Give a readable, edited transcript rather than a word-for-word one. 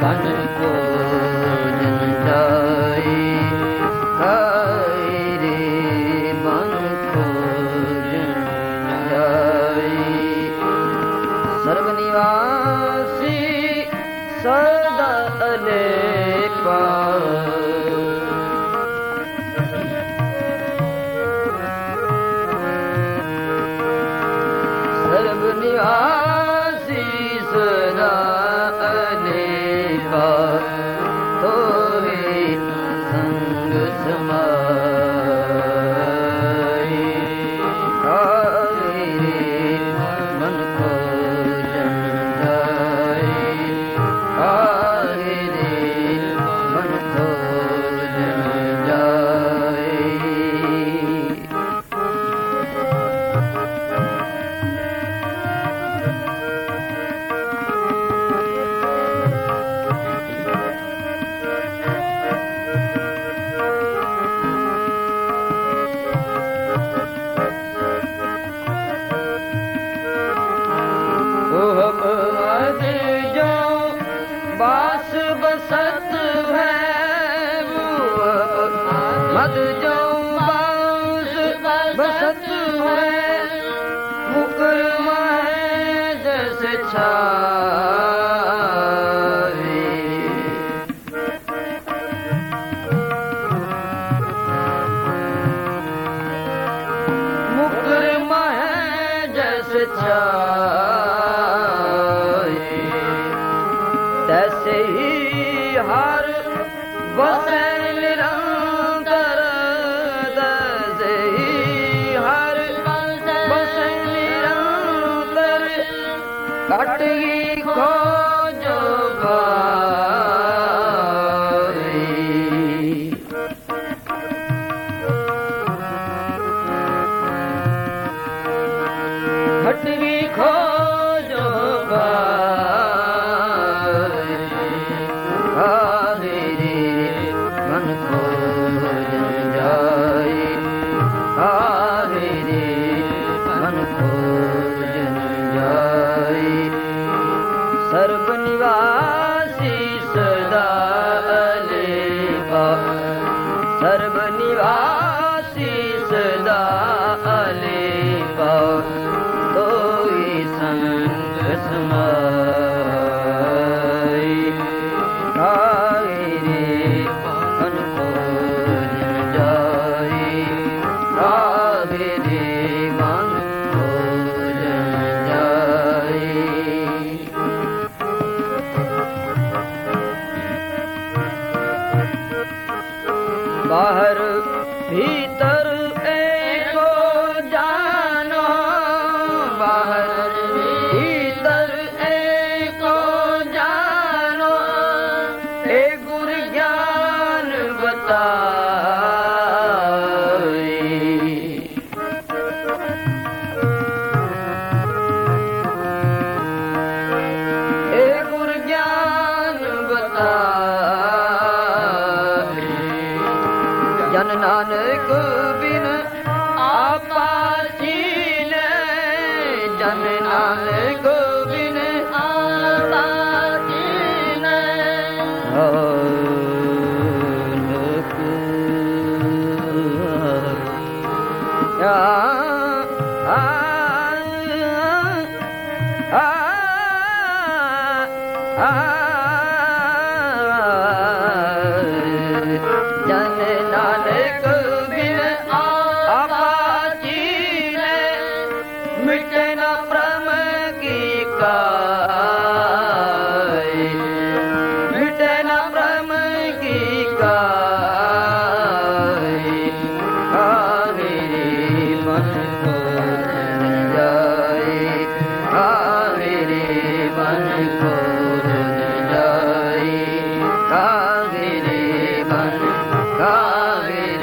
बन को जन जाए काहे रे बन को जन जाए सर्वनिवासी सदा अलेपा सर्वनिवासी सदा अलेपा तोरे संग समाए काहे रे मन को जन जाए काहे रे मन को जन जाए मत जो बास बसत है मत जो बास बसत है मुकुर में जैसे छावे मुकुर में जैसे तैसे ही हर बसे निरंतर तैसे ही हर बसे निरंतर कटगी खोज बारी कटगी खोज बारी काहे रे मन को जन जाए काहे रे मन को जन जाए सर्वनिवासी सदा अलेपा सर्वनिवासी सदा अलेपा तोई संग समाए काहे रे मन को जन जाए काहे रे मन को जन जाए बाहर भीतर एको जानो बाहर भीतर एको जानो ए गुरु ज्ञान बताए ए गुरु ज्ञान बताए जन नानक बिन आपा चीने जन नानक बिन आपा चीने जन नानक बिन आपा चीने मिटे न भ्रम की काई मिटे न भ्रम की काई काहे रे मन को जन जाए काहे रे मन को जन जाए काहे रे मन काहे